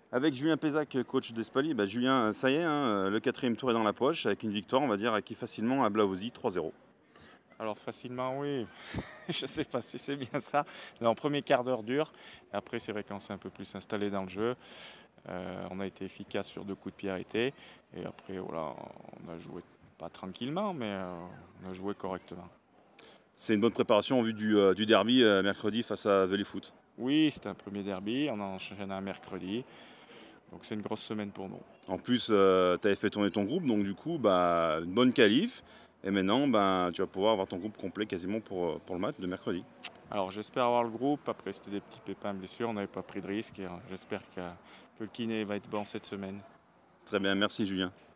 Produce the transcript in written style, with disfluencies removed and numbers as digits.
Avec Julien Pézac, coach d'Espali, Julien, ça y est, hein, le quatrième tour est dans la poche, avec une victoire, on va dire, acquis facilement à Blavozy, 3-0. Alors facilement, oui. Je ne sais pas si c'est bien ça. Là, en premier quart d'heure dur. Et après, c'est vrai qu'on s'est un peu plus installé dans le jeu. On a été efficace sur 2 coups de pied arrêtés. Et après, voilà, on a joué pas tranquillement, mais on a joué correctement. C'est une bonne préparation en vue du derby mercredi face à Velay Foot. Oui, c'était un premier derby. On a enchaîné un mercredi. Donc c'est une grosse semaine pour nous. En plus, tu avais fait tourner ton groupe, donc du coup, une bonne qualif. Et maintenant, tu vas pouvoir avoir ton groupe complet quasiment pour le match de mercredi. Alors j'espère avoir le groupe. Après, c'était des petits pépins blessures. On n'avait pas pris de risque. Et j'espère que le kiné va être bon cette semaine. Très bien, merci Julien.